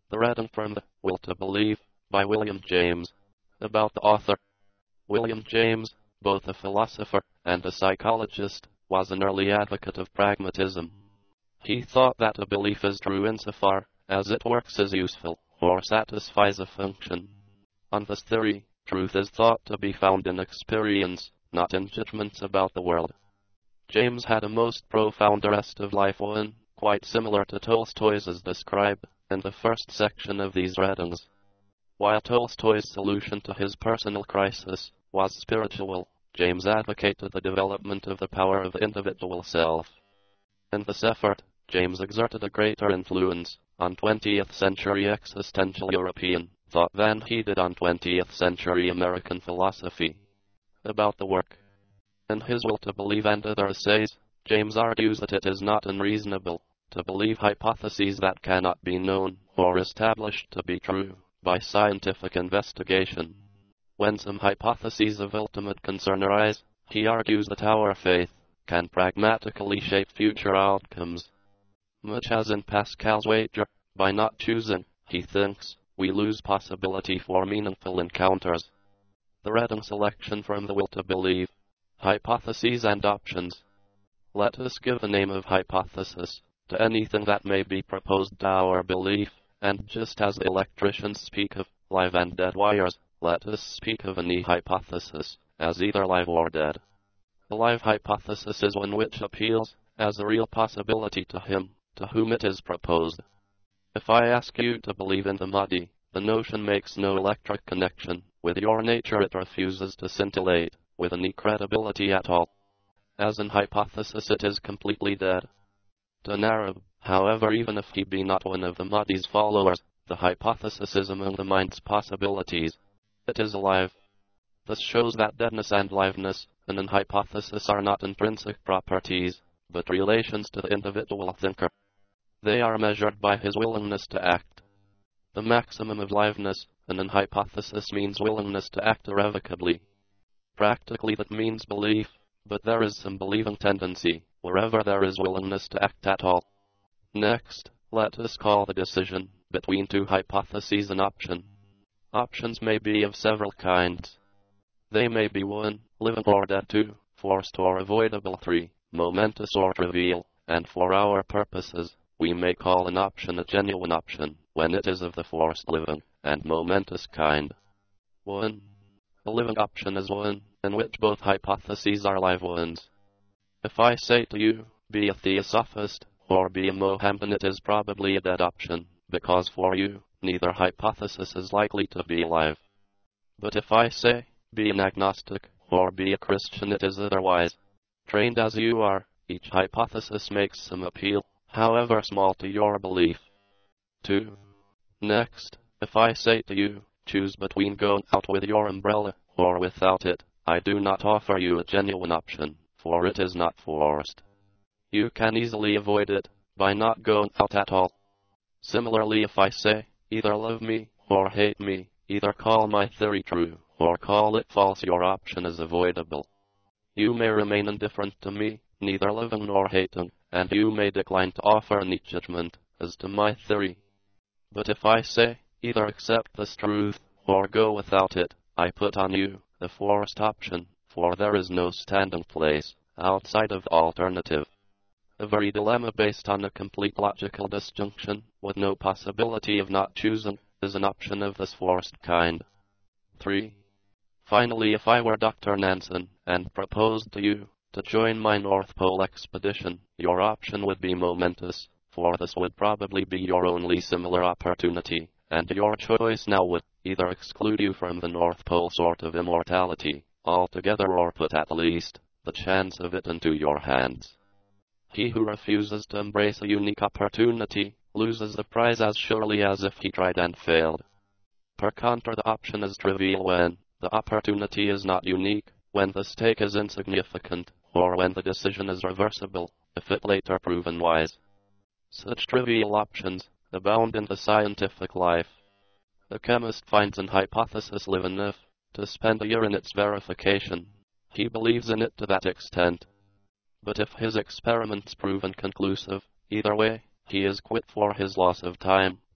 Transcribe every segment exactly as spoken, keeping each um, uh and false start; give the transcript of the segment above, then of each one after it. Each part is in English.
The reading from The Will to Believe by William James. About the author. William James, both a philosopher and a psychologist, was an early advocate of pragmatism. He thought that a belief is true insofar as it works as useful or satisfies a function. On this theory, truth is thought to be found in experience, not in judgments about the world. James had a most profound arrest of life one, quite similar to Tolstoy's as described in the first section of these readings. While Tolstoy's solution to his personal crisis was spiritual, James advocated the development of the power of the individual self. In this effort, James exerted a greater influence on twentieth century existential European thought than he did on twentieth century American philosophy. About the work. In his Will to Believe and other essays, James argues that it is not unreasonable to believe hypotheses that cannot be known or established to be true by scientific investigation. When some hypotheses of ultimate concern arise, he argues that our faith can pragmatically shape future outcomes. Much as in Pascal's wager, by not choosing, he thinks, we lose possibility for meaningful encounters. The reading selection from The Will to Believe. Hypotheses and options. Let us give a name of hypothesis to anything that may be proposed to our belief, and just as the electricians speak of live and dead wires, let us speak of any hypothesis as either live or dead. A live hypothesis is one which appeals as a real possibility to him to whom it is proposed. If I ask you to believe in the muddy, the notion makes no electric connection with your nature. It refuses to scintillate with any credibility at all. As an hypothesis, it is completely dead. To an Arab, however, even if he be not one of the Mahdi's followers, the hypothesis is among the mind's possibilities. It is alive. This shows that deadness and liveness in an hypothesis are not intrinsic properties, but relations to the individual thinker. They are measured by his willingness to act. The maximum of liveness in an hypothesis means willingness to act irrevocably. Practically that means belief, but there is some believing tendency wherever there is willingness to act at all. Next, let us call the decision between two hypotheses an option. Options may be of several kinds. They may be one, living or dead; two, forced or avoidable; three, momentous or trivial; and for our purposes, we may call an option a genuine option when it is of the forced, living, and momentous kind. one. A living option is one in which both hypotheses are live ones. If I say to you, be a theosophist, or be a Mohammedan, it is probably a dead option, because for you, neither hypothesis is likely to be alive. But if I say, be an agnostic, or be a Christian, it is otherwise. Trained as you are, each hypothesis makes some appeal, however small, to your belief. two. Next, if I say to you, choose between going out with your umbrella, or without it, I do not offer you a genuine option, for it is not forced. You can easily avoid it by not going out at all. Similarly, if I say, either love me, or hate me, either call my theory true, or call it false, your option is avoidable. You may remain indifferent to me, neither loving nor hating, and you may decline to offer any judgment as to my theory. But if I say, either accept this truth, or go without it, I put on you the forced option, for there is no standing place outside of the alternative. A very dilemma based on a complete logical disjunction, with no possibility of not choosing, is an option of this forced kind. three. Finally, if I were Doctor Nansen, and proposed to you to join my North Pole expedition, your option would be momentous, for this would probably be your only similar opportunity, and your choice now would either exclude you from the North Pole sort of immortality altogether, or put at least the chance of it into your hands. He who refuses to embrace a unique opportunity loses the prize as surely as if he tried and failed. Per contra, the option is trivial when the opportunity is not unique, when the stake is insignificant, or when the decision is reversible, if it later proven wise. Such trivial options abound in the scientific life. The chemist finds an hypothesis live enough to spend a year in its verification. He believes in it to that extent. But if his experiments prove inconclusive, either way, he is quit for his loss of time,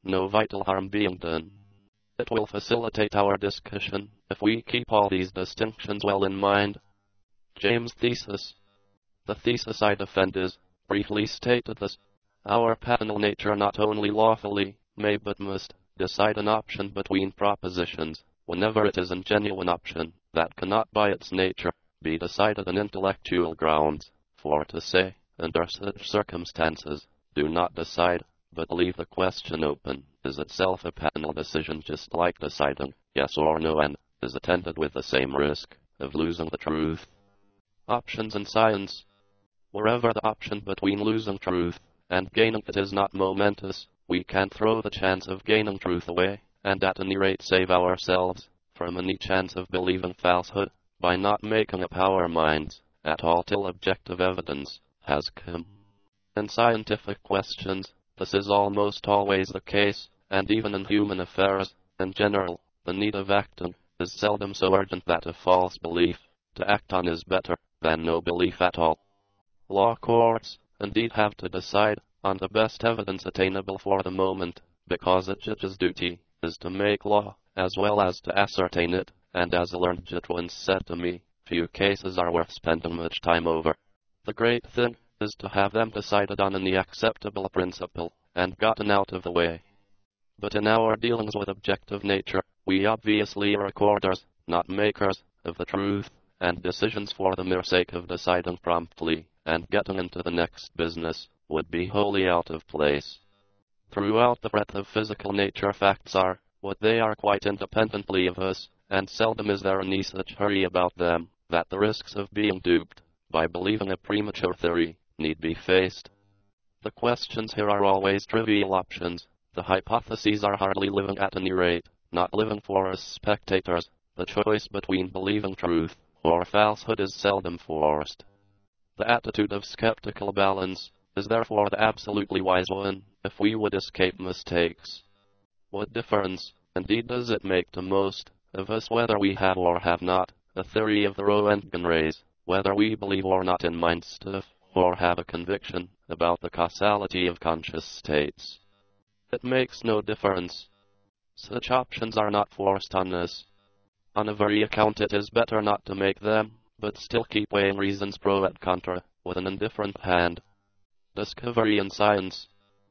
no vital harm being done. It will facilitate our discussion if we keep all these distinctions well in mind. James' thesis. The thesis I defend is, briefly stated thus: our paternal nature not only lawfully, may but must, decide an option between propositions, whenever it is a genuine option, that cannot by its nature be decided on intellectual grounds. For to say, under such circumstances, do not decide, but leave the question open, is itself a paternal decision, just like deciding yes or no, and is attended with the same risk of losing the truth. Options in science. Wherever the option between losing truth and gaining it is not momentous, we can throw the chance of gaining truth away, and at any rate save ourselves from any chance of believing falsehood, by not making up our minds at all till objective evidence has come. In scientific questions, this is almost always the case, and even in human affairs, in general, the need of acting is seldom so urgent that a false belief to act on is better than no belief at all. Law courts, indeed, have to decide on the best evidence attainable for the moment, because a judge's duty is to make law, as well as to ascertain it, and as a learned judge once said to me, few cases are worth spending much time over. The great thing is to have them decided on in the acceptable principle, and gotten out of the way. But in our dealings with objective nature, we obviously are recorders, not makers, of the truth, and decisions for the mere sake of deciding promptly and getting into the next business would be wholly out of place. Throughout the breadth of physical nature, facts are what they are quite independently of us, and seldom is there any such hurry about them that the risks of being duped by believing a premature theory need be faced. The questions here are always trivial options. The hypotheses are hardly living at any rate, not living for us spectators. The choice between believing truth or falsehood is seldom forced. The attitude of skeptical balance is therefore the absolutely wise one, if we would escape mistakes. What difference, indeed, does it make to most of us whether we have or have not a theory of the Roentgen rays, whether we believe or not in mind stuff, or have a conviction about the causality of conscious states? It makes no difference. Such options are not forced on us. On a very account it is better not to make them, but still keep weighing reasons pro et contra with an indifferent hand. Discovery in science.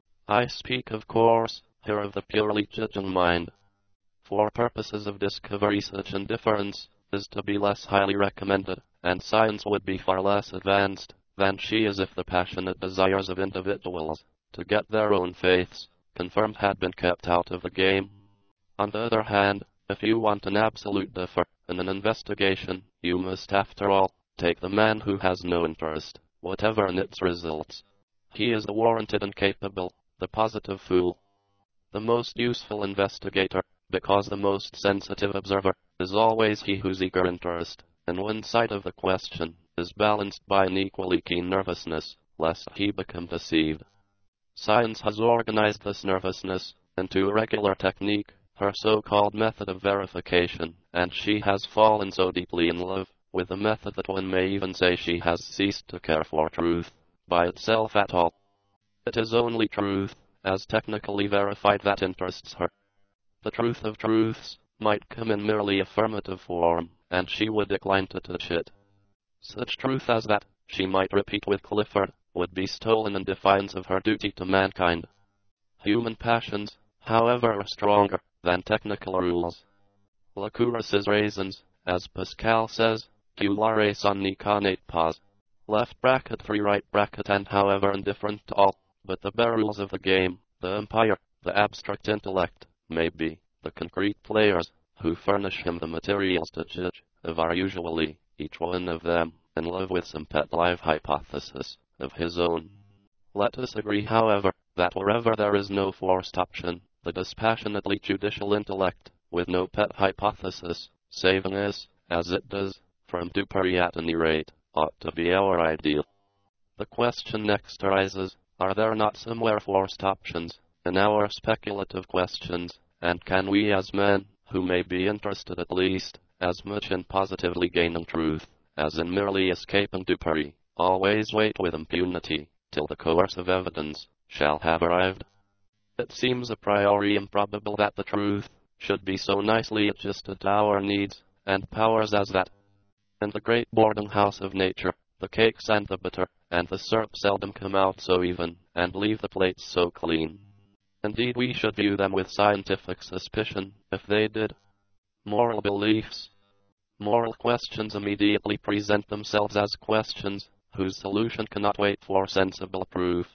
I speak, of course, here of the purely judging mind. For purposes of discovery, such indifference is to be less highly recommended, and science would be far less advanced than she is if the passionate desires of individuals to get their own faiths confirmed had been kept out of the game. On the other hand, if you want an absolute differ in an investigation, you must, after all, take the man who has no interest whatever in its results. He is the warranted and capable, the positive fool. The most useful investigator, because the most sensitive observer, is always he whose eager interest in one side of the question is balanced by an equally keen nervousness, lest he become deceived. Science has organized this nervousness into a regular technique, her so-called method of verification, and she has fallen so deeply in love with the method that one may even say she has ceased to care for truth by itself at all. It is only truth, as technically verified, that interests her. The truth of truths might come in merely affirmative form, and she would decline to touch it. Such truth as that, she might repeat with Clifford, would be stolen in defiance of her duty to mankind. Human passions, however, are stronger than technical rules. Lycoris's raisins, as Pascal says, culare sonni connate pas. Left bracket, three right bracket, and however indifferent to all, but the bare rules of the game, the umpire, the abstract intellect, may be the concrete players, who furnish him the materials to judge of, are usually, each one of them, in love with some pet live hypothesis of his own. Let us agree, however, that wherever there is no forced option, the dispassionately judicial intellect, with no pet hypothesis, saving us, as it does, from dupery at any rate, ought to be our ideal. The question next arises, are there not somewhere forced options in our speculative questions, and can we as men, who may be interested at least as much in positively gaining truth as in merely escaping dupery, always wait with impunity till the coercive evidence shall have arrived? It seems a priori improbable that the truth should be so nicely adjusted to our needs and powers as that. In the great boarding house of nature, the cakes and the butter and the syrup seldom come out so even, and leave the plates so clean. Indeed, we should view them with scientific suspicion if they did. Moral beliefs. Moral questions immediately present themselves as questions whose solution cannot wait for sensible proof.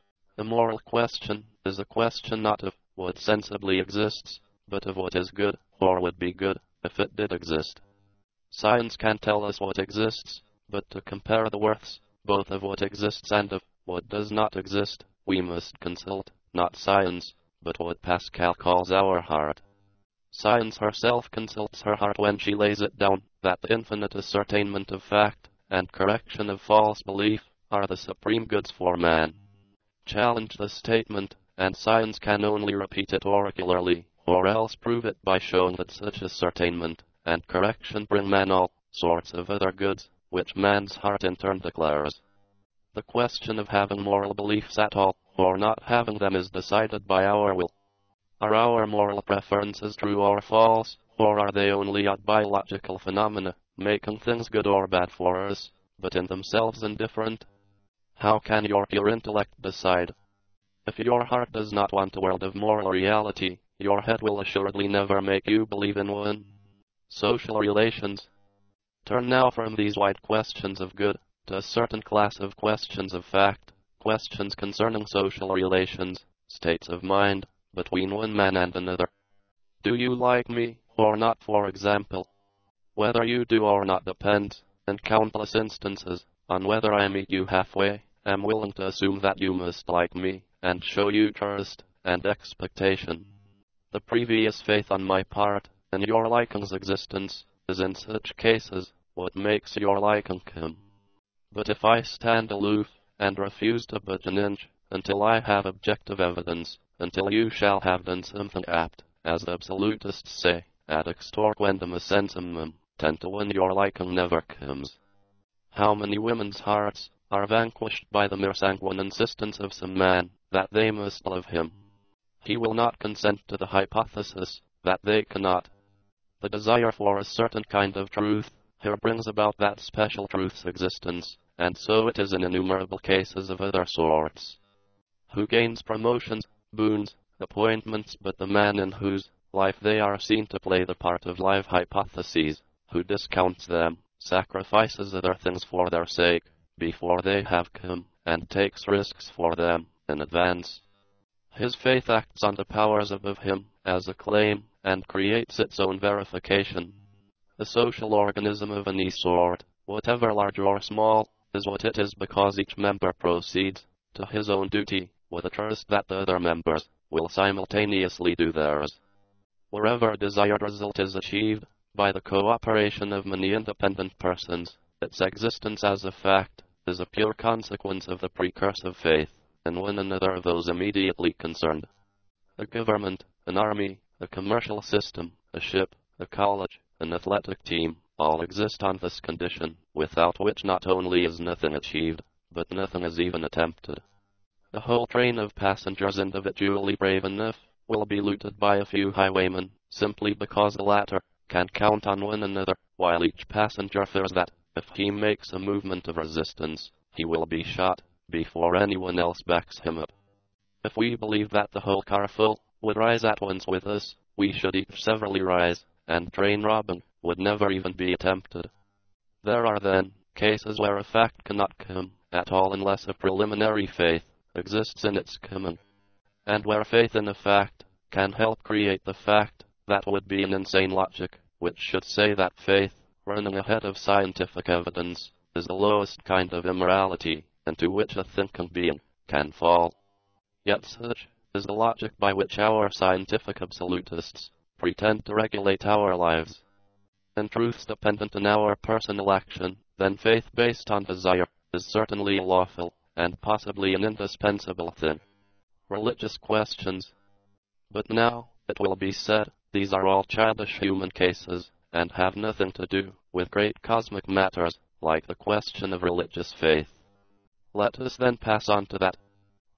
A moral question is a question not of what sensibly exists, but of what is good, or would be good, if it did exist. Science can tell us what exists, but to compare the worths, both of what exists and of what does not exist, we must consult, not science, but what Pascal calls our heart. Science herself consults her heart when she lays it down, that the infinite ascertainment of fact and correction of false belief are the supreme goods for man. Challenge the statement, and science can only repeat it oracularly, or else prove it by showing that such ascertainment and correction bring man all sorts of other goods, which man's heart in turn declares. The question of having moral beliefs at all, or not having them, is decided by our will. Are our moral preferences true or false, or are they only odd biological phenomena, making things good or bad for us, but in themselves indifferent? How can your pure intellect decide? If your heart does not want a world of moral reality, your head will assuredly never make you believe in one. Social relations. Turn now from these wide questions of good to a certain class of questions of fact, questions concerning social relations, states of mind, between one man and another. Do you like me, or not, for example? Whether you do or not depends, in countless instances, on whether I meet you halfway, am willing to assume that you must like me, and show you trust and expectation. The previous faith on my part, in your liking's existence, is in such cases what makes your liking come. But if I stand aloof, and refuse to budge an inch, until I have objective evidence, until you shall have done something apt, as the absolutists say, ad extorquendum essentium, ten to one your liking never comes. How many women's hearts are vanquished by the mere sanguine insistence of some man that they must love him? He will not consent to the hypothesis that they cannot. The desire for a certain kind of truth here brings about that special truth's existence, and so it is in innumerable cases of other sorts. Who gains promotions, boons, appointments, but the man in whose life they are seen to play the part of live hypotheses, who discounts them, sacrifices other things for their sake, before they have come, and takes risks for them in advance. His faith acts on the powers above him as a claim, and creates its own verification. The social organism of any sort, whatever large or small, is what it is because each member proceeds to his own duty with a trust that the other members will simultaneously do theirs. Wherever a desired result is achieved by the cooperation of many independent persons, its existence as a fact is a pure consequence of the precursive faith in one another of those immediately concerned. A government, an army, a commercial system, a ship, a college, an athletic team, all exist on this condition, without which not only is nothing achieved, but nothing is even attempted. The whole train of passengers, individually brave enough, will be looted by a few highwaymen, simply because the latter can count on one another, while each passenger fears that, if he makes a movement of resistance, he will be shot before anyone else backs him up. If we believe that the whole carful would rise at once with us, we should each severally rise, and train robbing would never even be attempted. There are then cases where a fact cannot come at all unless a preliminary faith exists in its coming, and where faith in a fact can help create the fact, that would be an insane logic, which should say that faith, running ahead of scientific evidence, is the lowest kind of immorality into which a thinking being can fall. Yet such is the logic by which our scientific absolutists pretend to regulate our lives. In truths dependent on our personal action, then faith based on desire is certainly a lawful and possibly an indispensable thing. Religious questions. But now, it will be said, these are all childish human cases, and have nothing to do with great cosmic matters, like the question of religious faith. Let us then pass on to that.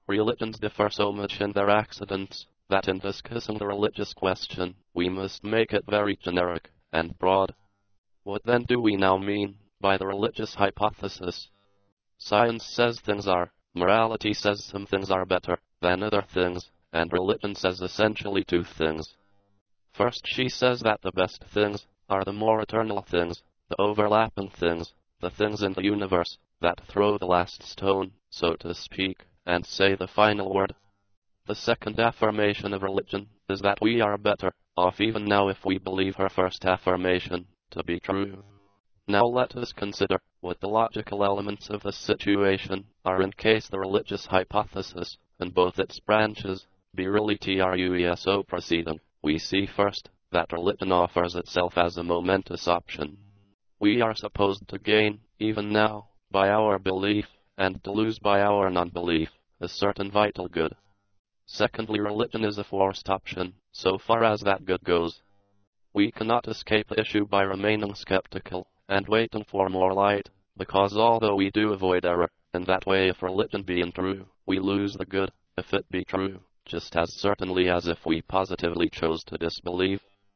Religions differ so much in their accidents that in discussing the religious question, we must make it very generic and broad. What then do we now mean by the religious hypothesis? Science says things are, morality says some things are better than other things, and religion says essentially two things. First, she says that the best things are the more eternal things, the overlapping things, the things in the universe that throw the last stone, so to speak, and say the final word. The second affirmation of religion is that we are better off even now if we believe her first affirmation to be true. Now let us consider what the logical elements of the situation are in case the religious hypothesis, and both its branches, be really true. So proceeding, we see first that religion offers itself as a momentous option. We are supposed to gain, even now, by our belief, and to lose by our non-belief, a certain vital good. Secondly, religion is a forced option, so far as that good goes. We cannot escape the issue by remaining skeptical and waiting for more light, because although we do avoid error, in that way if religion being true, we lose the good, if it be true, just as certainly as if we positively chose to disbelieve.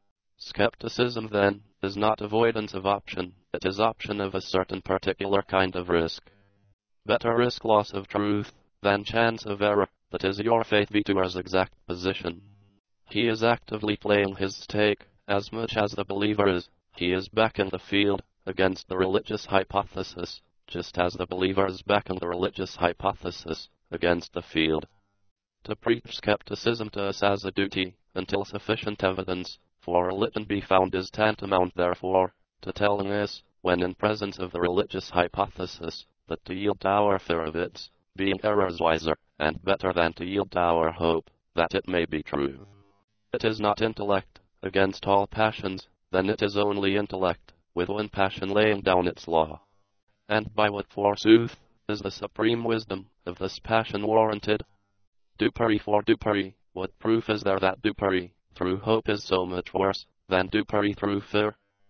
Skepticism, then, is not avoidance of option, it is option of a certain particular kind of risk. Better risk loss of truth than chance of error, that is your faith viewer's exact position. He is actively playing his stake, as much as the believer is. He is backing the field against the religious hypothesis, just as the believer is backing the religious hypothesis against the field. To preach skepticism to us as a duty, until sufficient evidence for religion be found, is tantamount, therefore, to telling us, when in presence of the religious hypothesis, that to yield to our fear of its being error is wiser and better than to yield to our hope that it may be true. It is not intellect against all passions, then it is only intellect, with one passion laying down its law. And by what forsooth is the supreme wisdom of this passion warranted? Dupery for dupery, what proof is there that dupery through hope is so much worse than dupery through fear?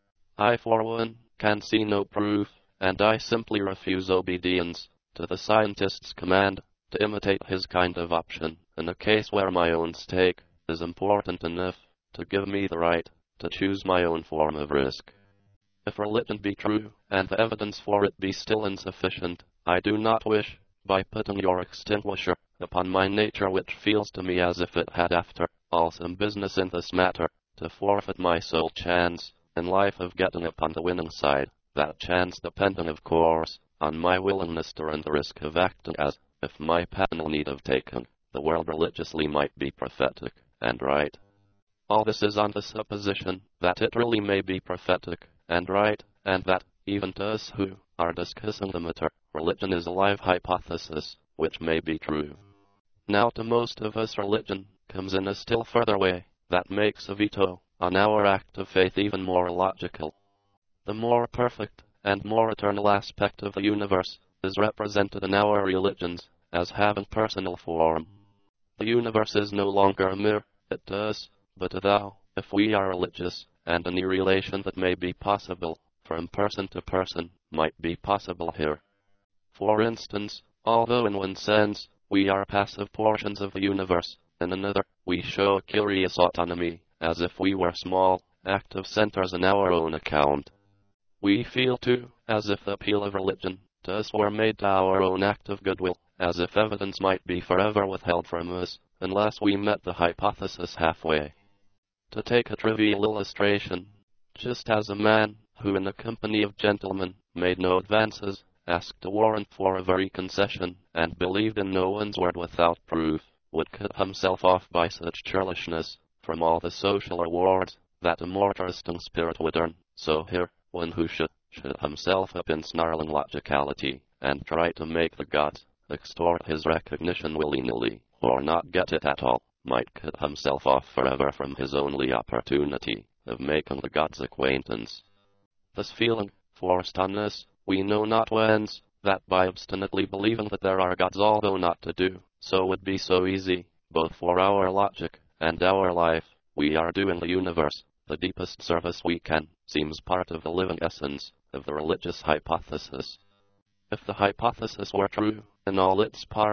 I, for one, can see no proof, and I simply refuse obedience to the scientist's command to imitate his kind of option, in a case where my own stake is important enough to give me the right to choose my own form of risk. If religion be true, and the evidence for it be still insufficient, I do not wish, by putting your extinguisher upon my nature, which feels to me as if it had after all some business in this matter, to forfeit my sole chance in life of getting upon the winning side, that chance depending, of course, on my willingness to run the risk of acting as if my panel need have taken the world religiously might be prophetic and right. All this is on the supposition that it really may be prophetic and right, and that, even to us who are discussing the matter, religion is a live hypothesis, which may be true. Now to most of us religion comes in a still further way, that makes a veto on our act of faith even more illogical. The more perfect and more eternal aspect of the universe is represented in our religions as having personal form. The universe is no longer a mere it to us, but a thou, if we are religious, and any relation that may be possible from person to person might be possible here. For instance, although in one sense we are passive portions of the universe, in another we show a curious autonomy, as if we were small, active centers in our own account. We feel, too, as if the appeal of religion to us were made to our own act of goodwill, as if evidence might be forever withheld from us, unless we met the hypothesis halfway. To take a trivial illustration, just as a man, who in the company of gentlemen made no advances, asked a warrant for a very concession, and believed in no one's word without proof, would cut himself off by such churlishness from all the social rewards that a more trusting spirit would earn. So here, one who should shut himself up in snarling logicality, and try to make the gods extort his recognition willy-nilly, or not get it at all, might cut himself off forever from his only opportunity of making the gods' acquaintance. This feeling, forced on us, we know not whence, that by obstinately believing that there are gods, although not to do so would be so easy, both for our logic and our life, we are doing the universe the deepest service we can, seems part of the living essence of the religious hypothesis. If the hypothesis were true in all its parts,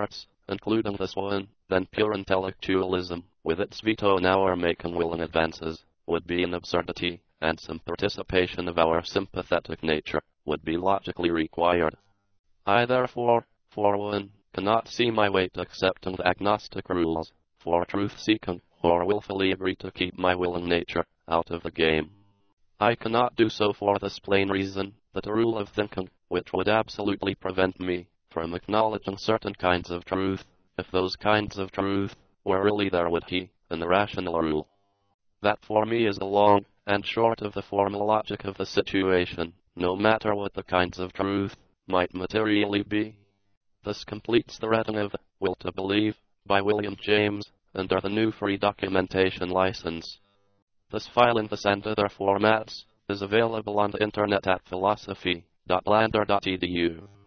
including this one, then pure intellectualism, with its veto on our making willing advances, would be an absurdity, and some participation of our sympathetic nature would be logically required. I therefore, for one, cannot see my way to accepting the agnostic rules for truth-seeking, or willfully agree to keep my willing nature out of the game. I cannot do so for this plain reason, that a rule of thinking, which would absolutely prevent me from acknowledging certain kinds of truth, if those kinds of truth were really there, would he, in the rational rule. That for me is the long and short of the formal logic of the situation, no matter what the kinds of truth might materially be. This completes the reading of Will to Believe by William James under the new free documentation license. This file in this and other formats is available on the internet at philosophy dot lander dot e d u.